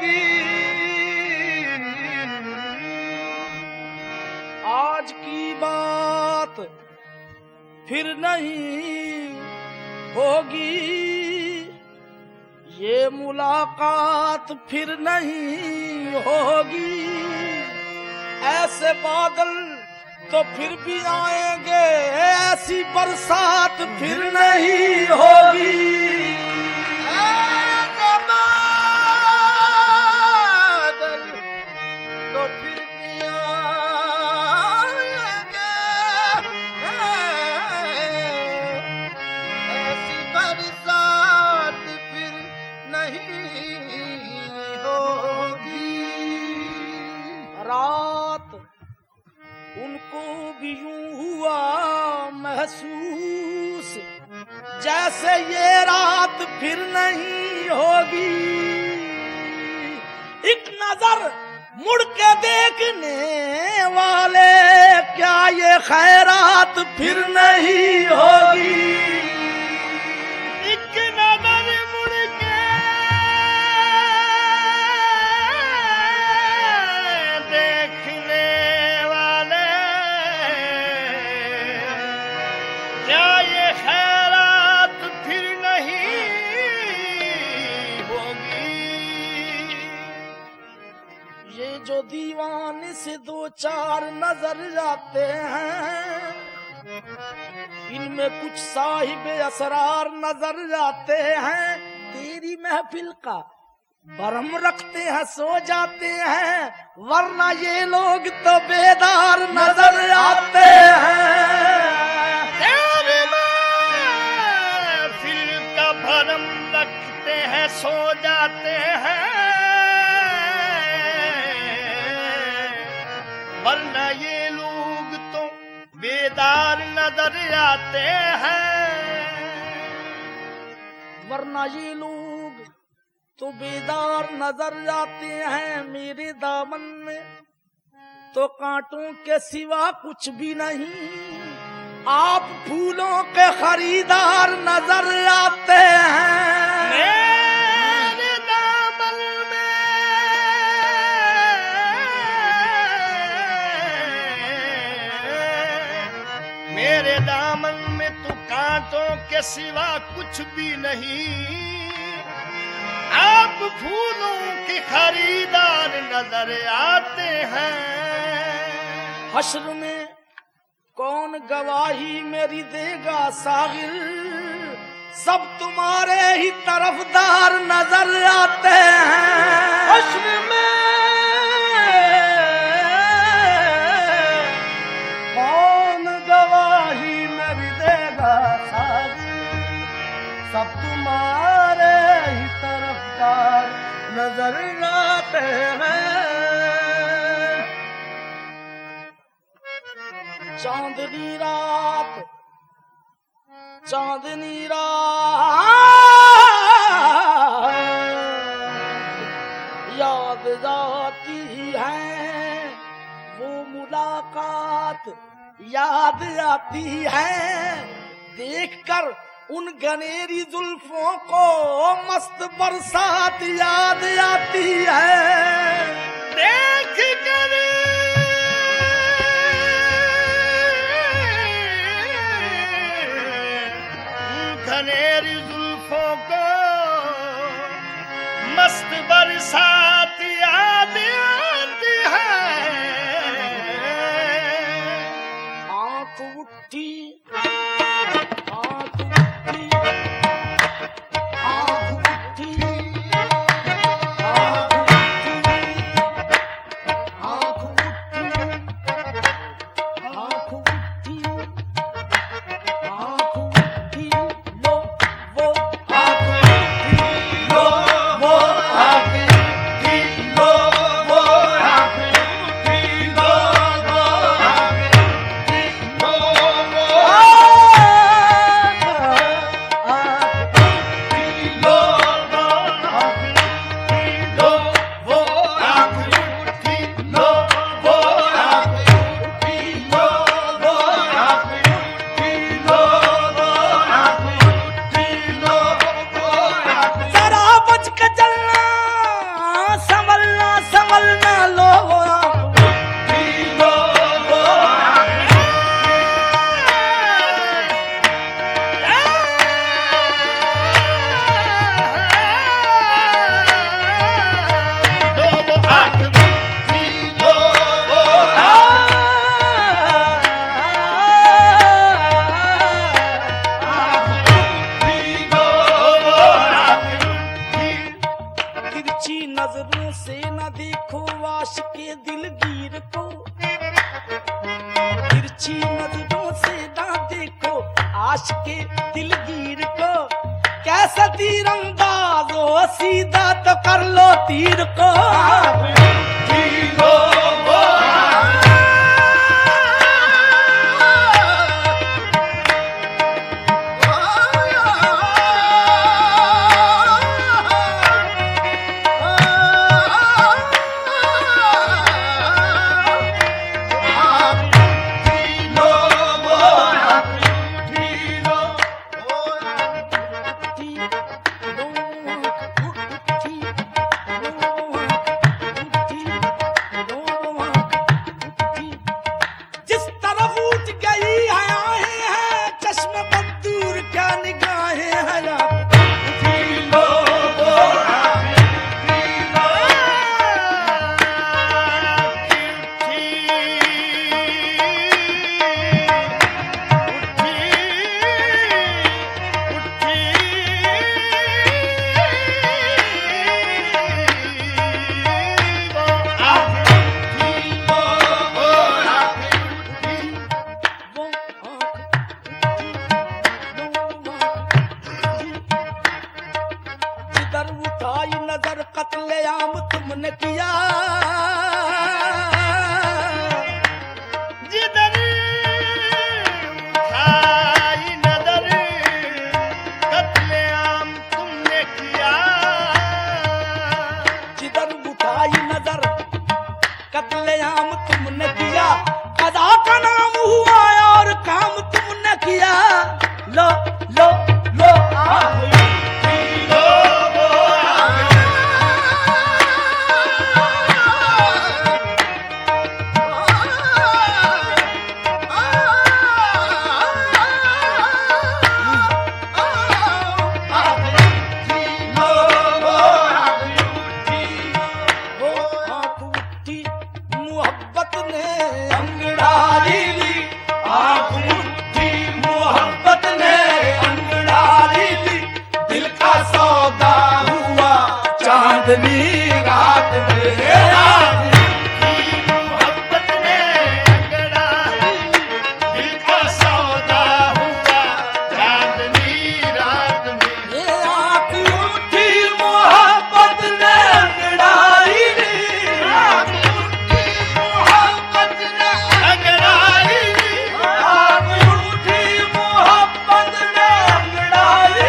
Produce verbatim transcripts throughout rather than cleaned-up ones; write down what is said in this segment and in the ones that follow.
होगी। आज की बात फिर नहीं होगी, ये मुलाकात फिर नहीं होगी। ऐसे बादल तो फिर भी आएंगे, ऐसी बरसात फिर नहीं होगी। ऐसे बादल तो फिर भी आएंगे, ऐसी बरसात फिर नहीं होगी। रात उनको भी यूं हुआ महसूस, जैसे ये रात फिर नहीं होगी। एक नजर मुड़ के देखने वाले, क्या ये खैरात फिर नहीं होगी। एक नजर मुड़ के देखने वाले, क्या ये खैरात फिर नहीं होगी। ये जो दीवाने से दो चार नजर जाते हैं, इनमें कुछ साहिब असरार नजर जाते हैं। तेरी महफिल का भरम रखते हैं, सो जाते हैं, वरना ये लोग तो बेदार नजर आते हैं। भरम रखते हैं, सो जाते हैं, वरना ये लोग तो बेदार नजर आते हैं। वरना ये लोग तो बेदार नजर आते हैं। मेरे दामन में तो कांटों के सिवा कुछ भी नहीं, आप फूलों के खरीदार नजर आते हैं। मेरे दामन में मेरे दामन में तो कांटों के सिवा कुछ भी नहीं, आप फूलों के खरीदार नजर आते हैं। हश्र में कौन गवाही मेरी देगा सागिर, सब तुम्हारे ही तरफदार नजर आते हैं। हश्र में कौन गवाही मेरी देगा सागिर, सब तुम्हारे ही तरफदार नजर आते हैं। चांदनी रात चांदनी रात याद आती है, वो मुलाकात याद आती है। देखकर उन गनेरी जुल्फों को मस्त बरसात याद आती है। देख कर घनेरी जुल्फों को मस्त बरसात याद आती है। आँख उठी आँख उठी आँख उठी आँख उठी आँख उठी आँख उठी लो वो आँख उठी लो वो आँख उठी दिलगीर को, तिरछी नजरों से ना देखो आशिके दिलगीर को। कैसा तीरंदाज हो सीधा तो कर लो तीर को। नजर कत्लेआम तुमने किया, जिधर उठाई नजर कत्लेआम तुमने किया, जिधर उठाई नजर कत्लेआम तुमने किया। कदा का नाम हुआ और काम तुमने किया। लो लो लो चांदनी रात में मोहब्बत ने अंगड़ाई, दिल का सौदा हुआ चांदनी रात में। ये आँख उठी मोहब्बत ने अंगड़ाई, आँख उठी मोहब्बत ने अंगड़ाई, आँख उठी मोहब्बत ने अंगड़ाई।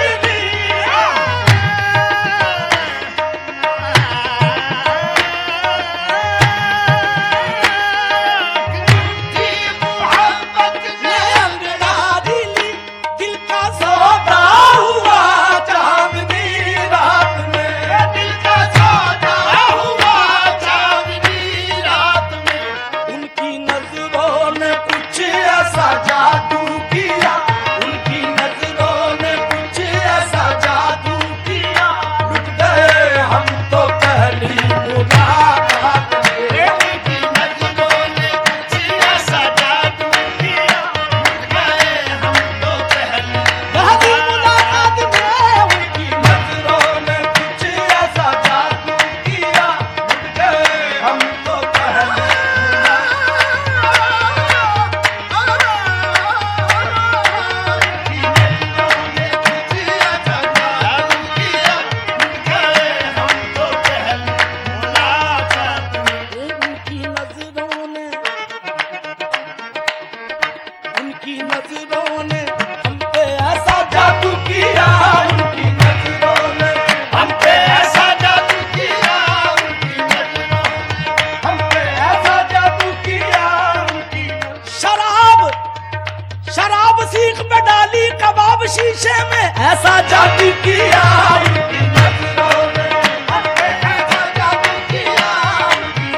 शीशे में ऐसा जादू किया, उनकी नजरों ने हम पे ऐसा जादू किया, उनकी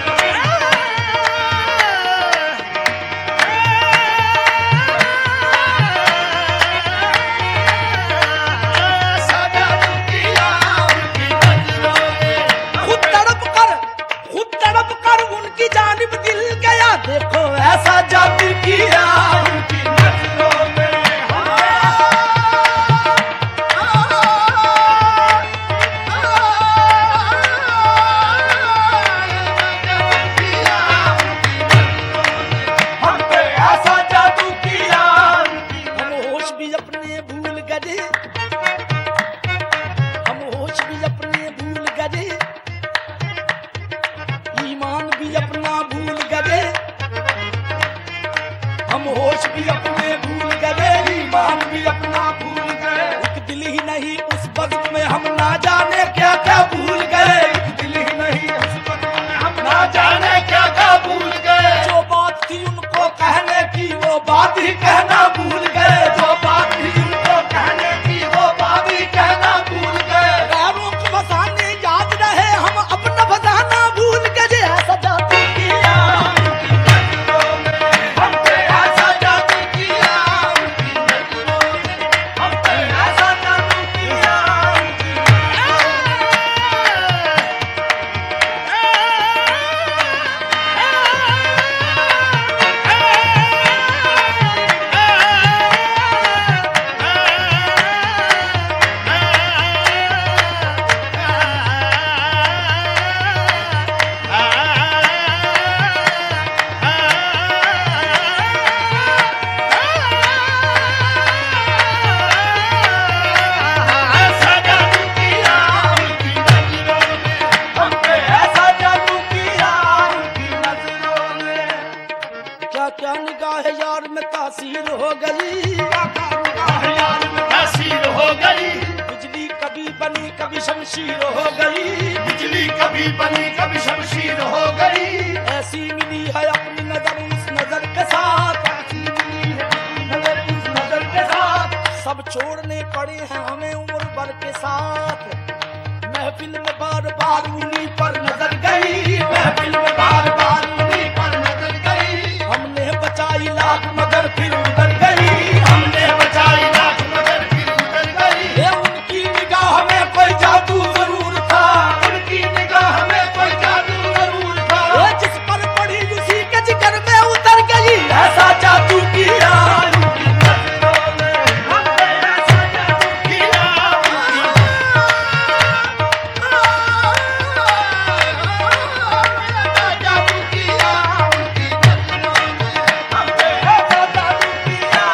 ऐसा जादू किया उनकी नजरों ने। खुद तड़प कर खुद तड़प कर उनकी जानिब दिल गया। देखो ऐसा जादू किया उनकी नजरों ने। गए, हम होश भी अपने भूल गए, ईमान भी अपना भूल गए, हम होश भी अपने भूल गए, ईमान भी अपना भूल गए। एक दिल ही नहीं उस वक्त में हम ना जाने क्या क्या भूल गए, एक दिल ही नहीं उस वक्त में हम ना जाने क्या क्या भूल गए। जो बात थी उनको कहने की वो बात ही कहना भूल गए, जो बात थी उनको कहने की वो बात ही कहना भूल गए। गैरों को फसाने याद रहे हम अपना फसाना भूल गए। ऐसा जादू किया उनकी नजरों ने, हम पे ऐसा जादू किया उनकी नजरों ने, हम पे ऐसा जादू किया उनकी ऐसा जादू किया उनकी नजरों ने, हम पे ऐसा जादू किया उनकी नजरों ने। क्या क्या निगाह यार में तासीर हो गई, क्या क्या निगाह यार में तासीर हो गई, बिजली कभी बनी कभी शमशीर हो गई, बिजली कभी बनी कभी शमशीर हो गई। ऐसी मिली है अपनी नजर उस नजर के साथ, ऐसी मिली है अपनी नजर उस नजर के साथ। सब छोड़ने पड़े हैं हमें उम्र भर के साथ, महफिल में बार बार उन्हीं पर नजर गई, महफिल में बार बार उन्हीं पर नजर गई। हमने बचाई लाख मगर फिर उधर गई, हमने बचाई लाख मगर फिर उधर गई। ये उनकी निगाह में कोई जादू जरूर था, उनकी निगाह में कोई जादू जरूर था। ये जिस पर पड़ी उसी के जिगर में उतर गई, ऐसा जादू किया उनकी नजरों ने, हम पे ऐसा जादू किया उनकी ऐसा जादू किया उनकी नजरों ने, हम पे ऐसा जादू किया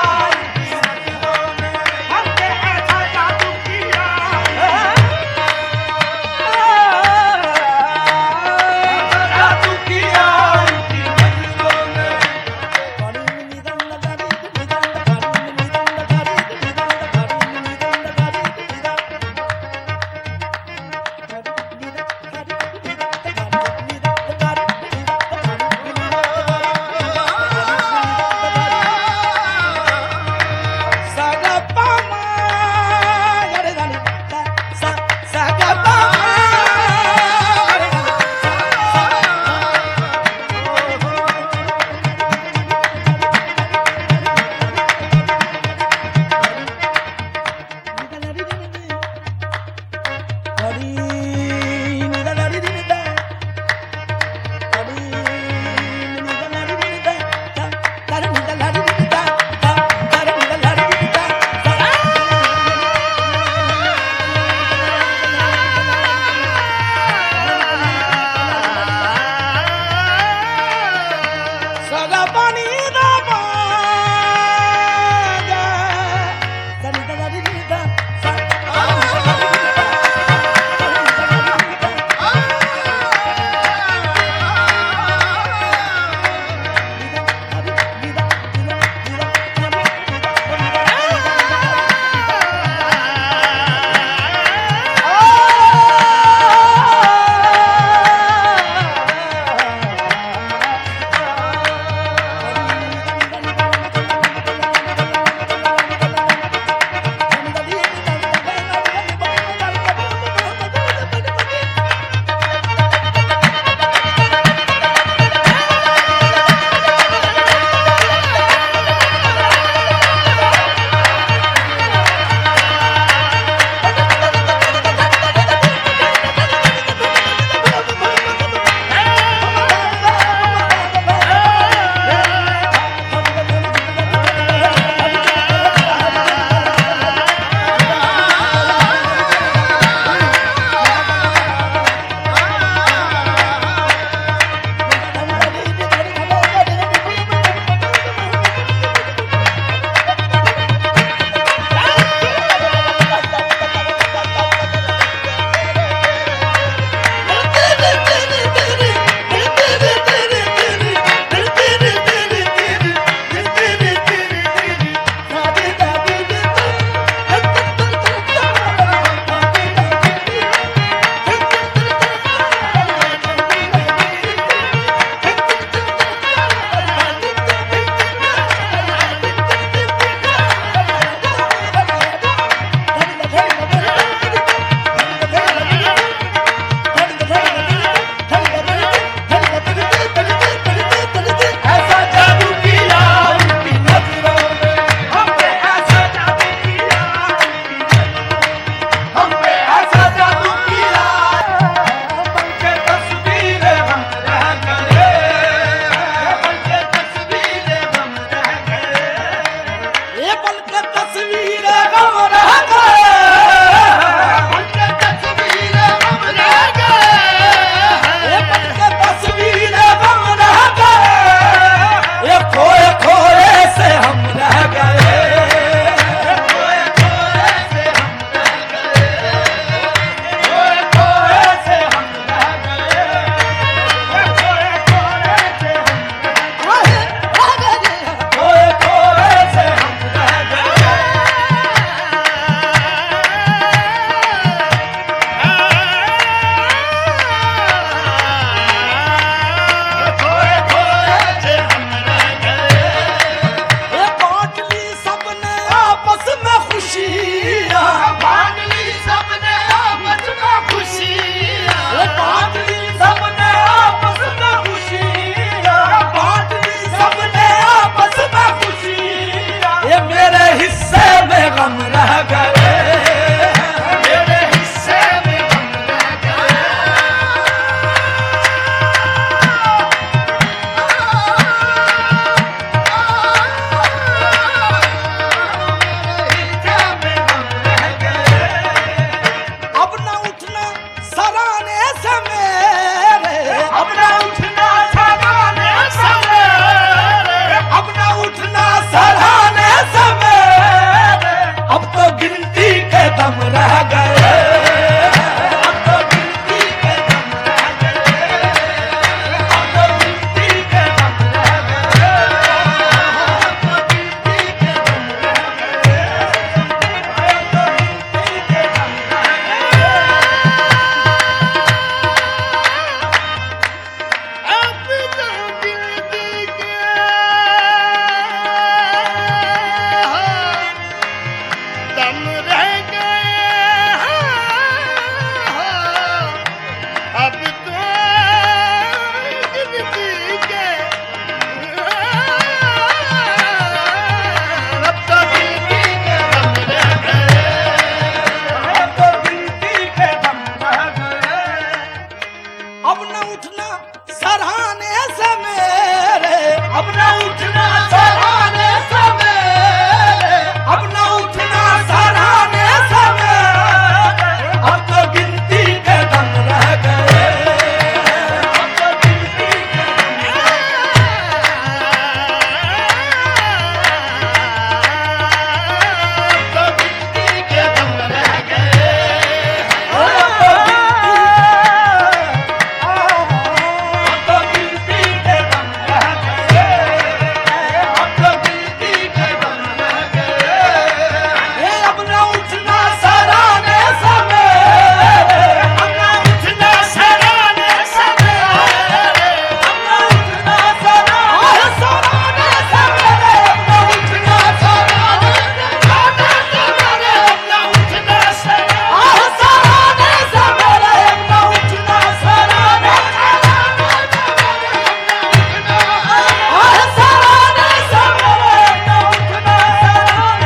दम रह गए, अब तो गिनती के दम रह गए, अब तो गिनती के दम रह गए, अब तो गिनती के दम रह गए, अब तो गिनती के दम रह गए। अब तो गिनती के दम रह गए, अब तो गिनती के अब तो गिनती के दम रह गए, अब तो गिनती के दम रह गए। अब न उठना सराहने से मेरे, अब न उठना सराहने से मेरे, अब न उठना सराहने से मेरे, अब तो गिनती के दम रह गए, अब तो गिनती के दम तो गिनती के दम रह गए, अब तो गिनती के दम रह गए, अब तो गिनती के दम रह गए। अब न उठना सराहने से मेरे, अब न उठना सराहने से मेरे, अब न उठना सराहने सराहने से मेरे, अब न उठना सराहने सराहने से मेरे, अब न उठना सराहने सराहने से मेरे, अब न उठना सराहने सराहने से मेरे, अब न उठना सराहने से मेरे, अब न उठना सराहने।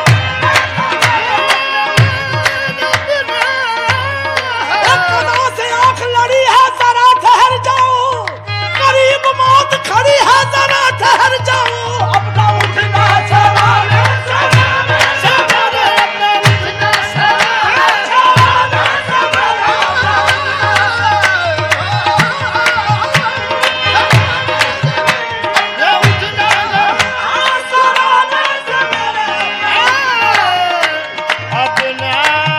एक कदम से आंख लड़ी है, जरा ठहर जाओ, करीब मौत खड़ी है, जरा ठहर जाओ, अपना उठना सराहने सराहने से मेरे, अपना उठना सराहने सराहने से मेरे, ये उठना सराहने से मेरे, अपना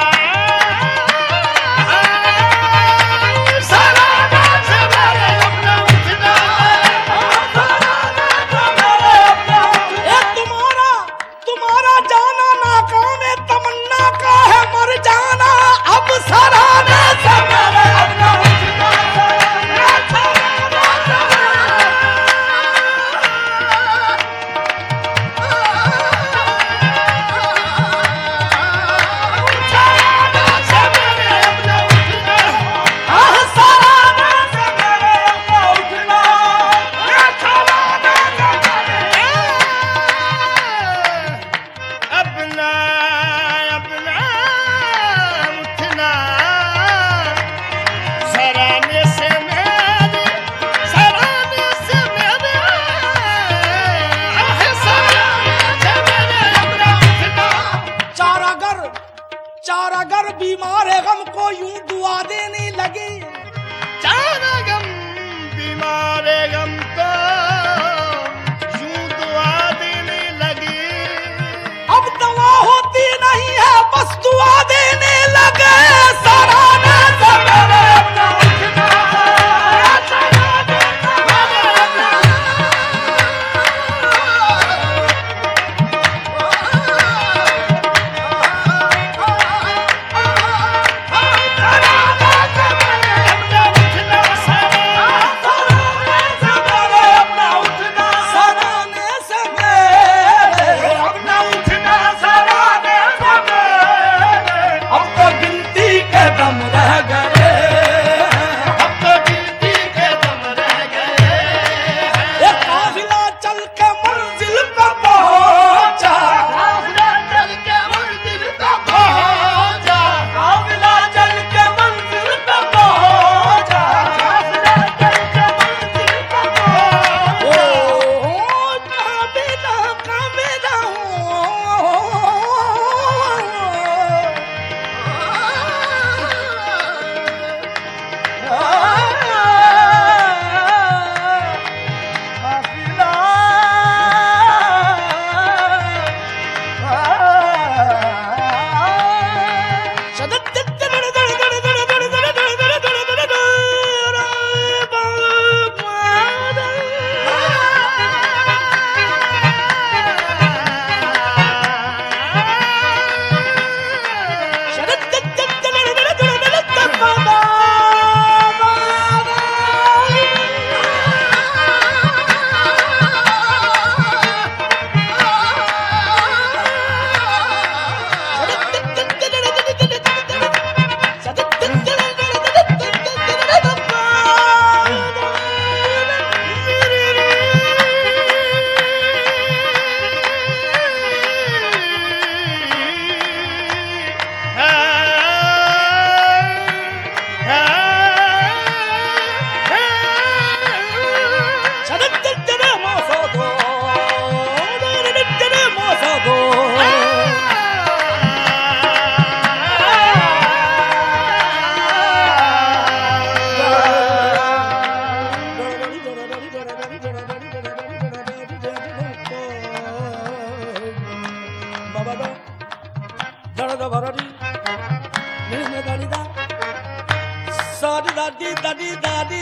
सराहने से मेरे, अपना उठना सराहने से मेरे, अपना उठना। ए तुम्हारा तुम्हारा जाना नाकाम है, तमन्ना का है मर जाना, अब सराहने से मेरे, अपना उठना सराहने सराहने से अपना अपना उठना सराहने से मेरे, सराहने से मेरे, आह, सराहने से मेरे, अपना उठना चारागर चारागर बीमार है, गम को यूं दुआ देने लगी, चारा गम बीमारे गम को यूं दुआ देने लगी, अब दवा होती नहीं है, बस दुआ देने लगे, सराहने से मेरे, अपना उठना सराहने से मेरे, अपना अपना उठना सराहने धड़ भररी में दादी दा सारी दादी दादी दादी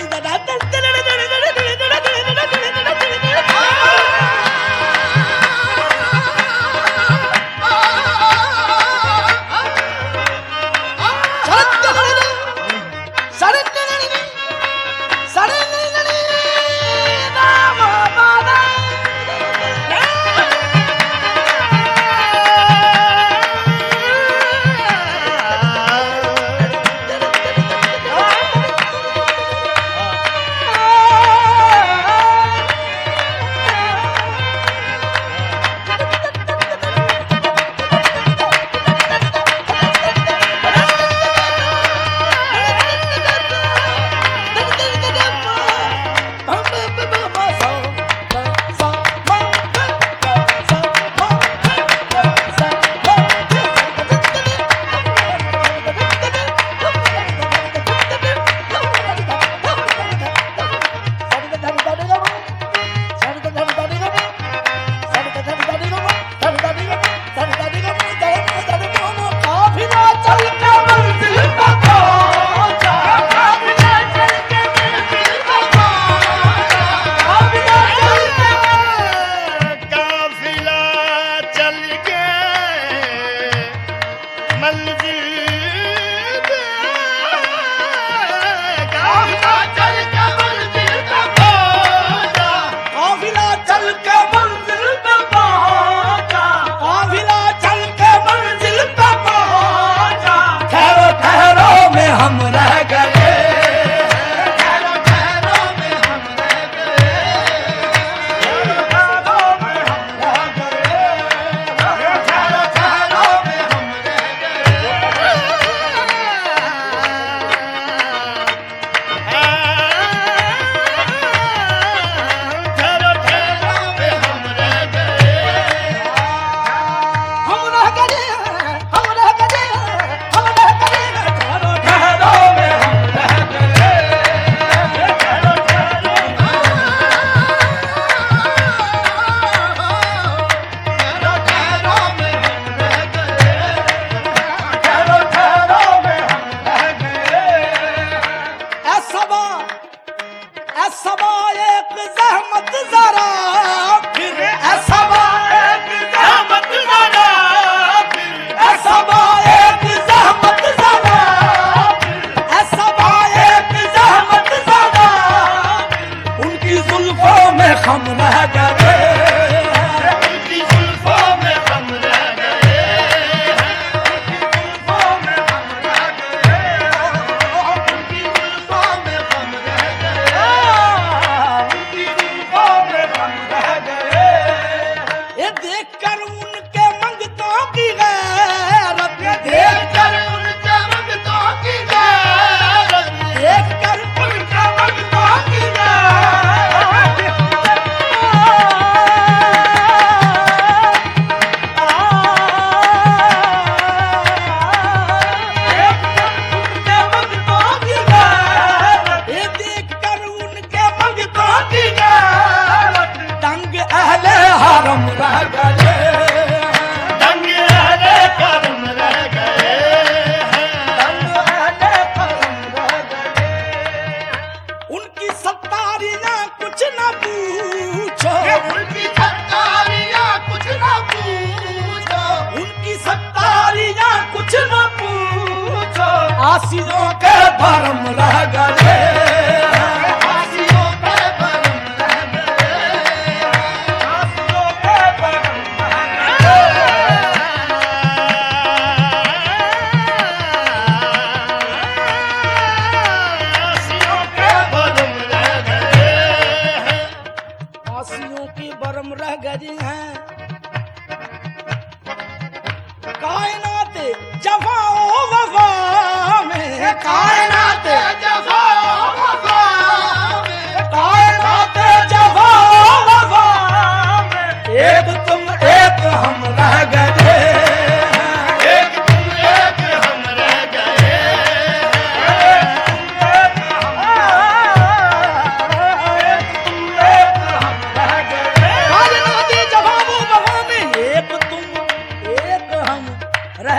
आसियों के भरम रह गए, आसियों के भरम रह गए, आसियों के भरम रह गए, आसियों के भरम रह गए, आसियों की भरम रह गई हैं। कायनात जफा ओ वफा में, कायनात जफा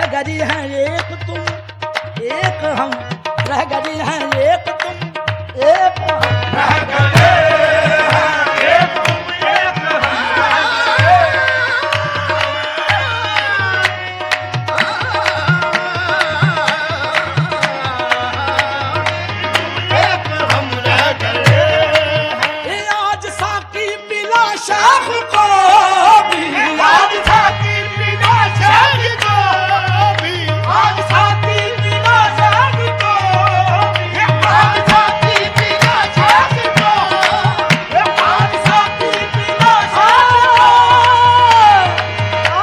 गरी हैं एक तुम एक हम, रह गरी हैं एक तुम एक हम, रह गए हैं एक तुम एक हम, एक हम रह गए हैं। ये आज साकी पिला शाख को भी, आज साकी पिला शाख को भी, आज साकी पिला शाख को भी, आज साकी पिला शाख को, आज साकी पिला शाख को,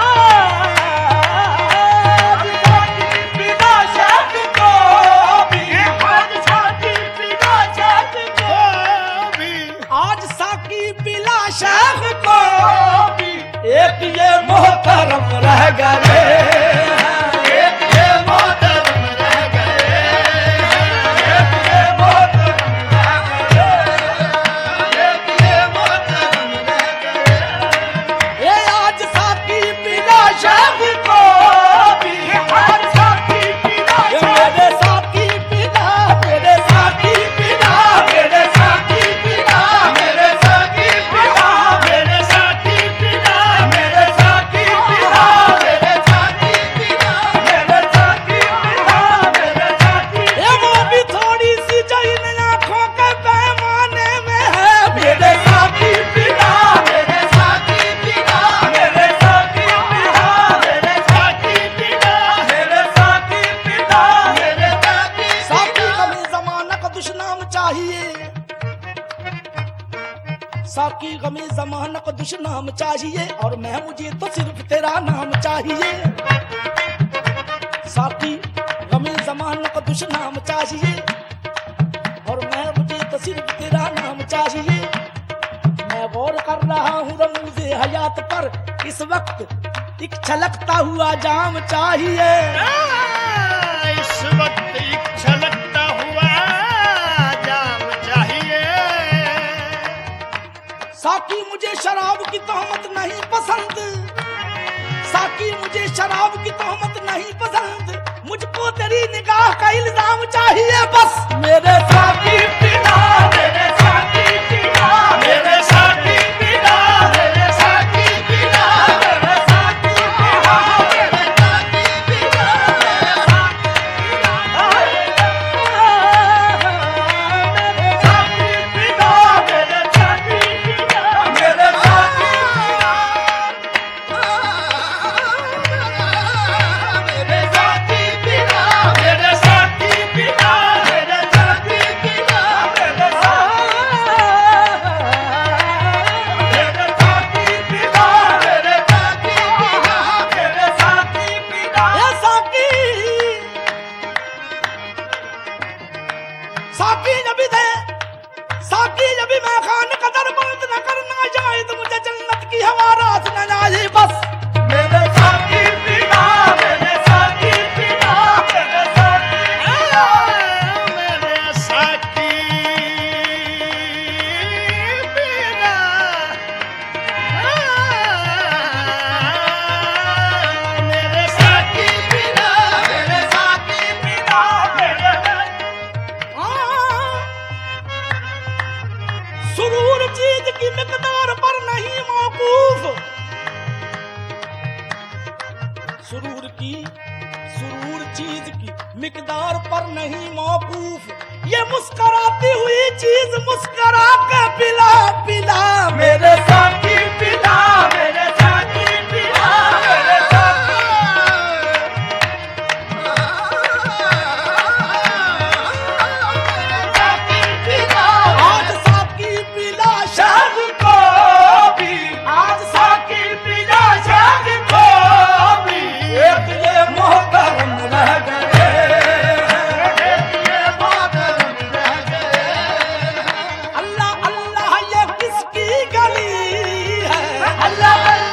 आज साकी पिला शाख को भी, आज साकी पिला शाख को भी, आज साकी पिला शाख को भी, एक ये मोहतरम रह गए हैं। एक ये मोहतरम रह गए हैं, एक ये मोहतरम रह गए, एक ये मोहतरम रह गए। ये आज साकी पिला शाख को भी, आज साकी पिला ये शाख, मेरे साकी पिला, मेरे साकी पिला, मेरे साकी पिला, मेरे साकी पिला, मेरे साकी पिला, मेरे साकी पिला, मेरे साकी पिला, मेरे साकी पिला, मेरे साकी ये वो भी थोड़ी सी जो इन आँखों के पैमाने में है। मेरे साकी पिला, मेरे साकी पिला, मेरे साकी पिला, मेरे साकी पिला, मेरे साकी पिला, मेरे साकी साकी गमी जमाना का दुश्मन चाहिए, साकी गमी जमाना का दुश्मन चाहिए, और मैं मुझे तो सिर्फ तेरा नाम चाहिए। साकी गमी जमाना का दुश्मन चाहिए, और मैं मुझे तो सिर्फ तेरा नाम चाहिए। मैं गौर कर रहा हूँ रमूज़े हयात पर, इस वक्त एक छलकता हुआ जाम चाहिए। इस वक्त एक छलकता हुआ जाम चाहिए। साकी मुझे शराब की तोहमत नहीं पसंद, साकी मुझे शराब की तोहमत नहीं पसंद, मुझको तेरी निगाह का इल्जाम चाहिए बस। मेरे साकी पिला, मेरे साकी पिला, मेरे साकी पिला, मेरे साकी पिला, मेरे साकी पिला, मेरे साकी पिला, मेरे साकी पिला, मेरे साकी पिला, मेरे साकी मेरे साकी पिला, मेरे साकी पिला, मेरे साकी पिला, मेरे साकी पिला, मेरे साकी पिला, मेरे साकी पिला। ये साकी, साकी जब भी दे, साकी जब भी मैं खान कदर बंद न करना जाए तो मुझे जन्नत की हवा रात न जाए बस। मेरे साकी पिला, मेरे साकी पिला, मेरे साकी पिला, मेरे साकी पिला, मेरे साकी पिला, मेरे साकी पिला, मेरे हाँ, सुरूर चीज की मिकदार पर नहीं मौकूफ, सुरूर की सुरूर चीज की मिकदार पर नहीं मौकूफ, ये मुस्कराती हुई चीज मुस्करा के पिला पिला। मेरे साकी पिला, मेरे साकी पिला, मेरे साकी साकी पिला। आज साकी पिला शाद को भी, आज साकी पिला शाद को भी, एक ये मोहतरम रह गए, एक ये मोहतरम रह गए। अल्लाह अल्लाह ये किसकी गली है, अल्लाह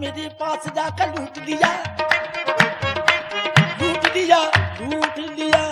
मेरे पास जाकर लूट लिया, लूट लिया, लूट लिया।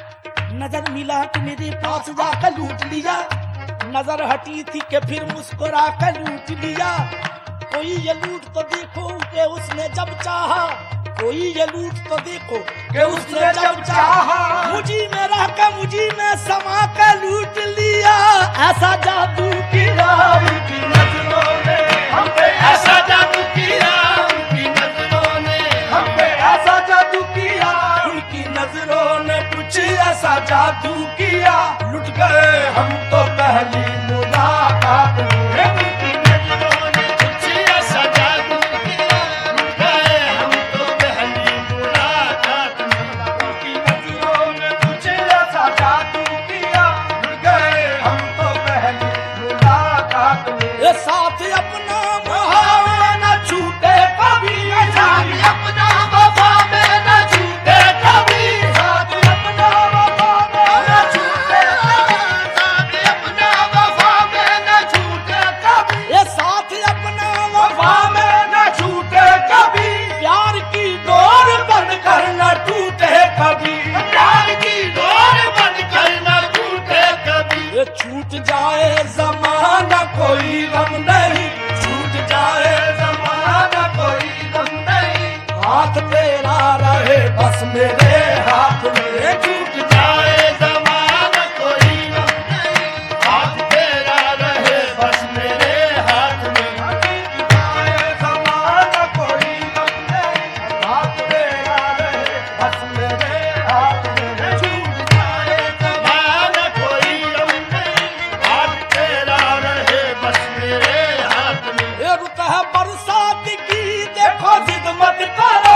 नजर मिला कि मेरे पास जाकर लूट लिया, नजर हटी थी कि फिर मुस्कुरा कर लूट लिया। कोई ये लूट तो देखो कि उसने जब चाहा, कोई ये लूट तो देखो कि उसने जब चाहा, मुझी में रह कर मुझी में समा कर लूट लिया। ऐसा जादू किया उनकी नजरों ने हम पे, ऐसा जादू किया उनकी नजरों ने हम पे, ऐसा जादू किया उनकी नजरों ने कुछ ऐसा जादू किया। लुट गए हम तो पहली मुलाकात में, उनकी नजरों ने कुछ ऐसा जादू किया। लुट गए हम तो पहली मुलाकात में, उनकी नजरों ने कुछ ऐसा जादू किया। लुट गए हम तो पहली मुलाकात में। ये साथ अपना मुहावा न छूटे कभी, साथ अपना वफा में न छूटे कभी, साथ अपना वफा में न छूटे कभी, साथ अपना वफा में न छूटे कभी, ये साथ अपना वफा में न छूटे कभी। प्यार की डोर बनकर न टूटे कभी, प्यार की डोर बनकर न टूटे कभी। ये छूट जाए ज़माना कोई गम नहीं, छूट जाए ज़माना कोई गम नहीं, हाथ तेरा रहे बस मेरे हाथ में। छूट जाए ज़माना कोई गम नहीं, हाथ तेरा रहे बस मेरे हाथ में। छूट जाए ज़माना कोई गम नहीं, हाथ तेरा रहे बस मेरे हाथ में। छूट जाए ज़माना कोई गम नहीं, हाथ तेरा रहे बस मेरे हाथ में। ये रुत है बरसात की देखो जिद मत करो,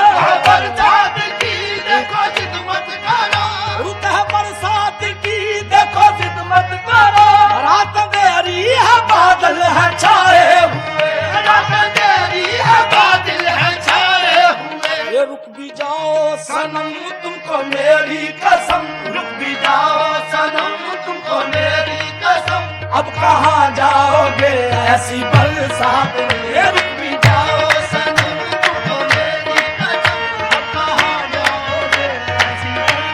बरसात की देखो जिद मत करो, रुत है बरसात की देखो जिद मत करो। रात अंधेरी है बादल है छाए हुए, रात अंधेरी है बादल है छाए हुए। ये रुक भी जाओ सनम तुमको मेरी कसम, रुक भी जाओ सनम तुमको मेरी कसम। अब कहाँ जाओगे ऐसी बरसात में, ये रुक भी जाओ सनम तुमको मेरी कसम। अब कहाँ जाओगे ऐसी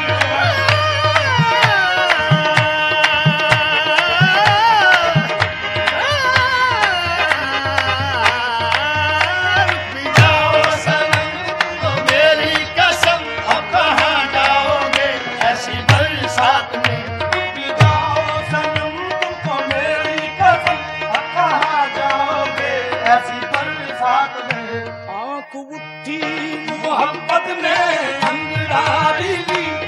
रुक भी जाओ सनम तुमको मेरी कसम। अब कहाँ जाओगे ऐसी बरसात में, रुक भी जाओ सनम तुमको मेरी कसम। अब कहाँ जाओगे ऐसी बरसात में। आँख उठी मोहब्बत में अंगारी ली,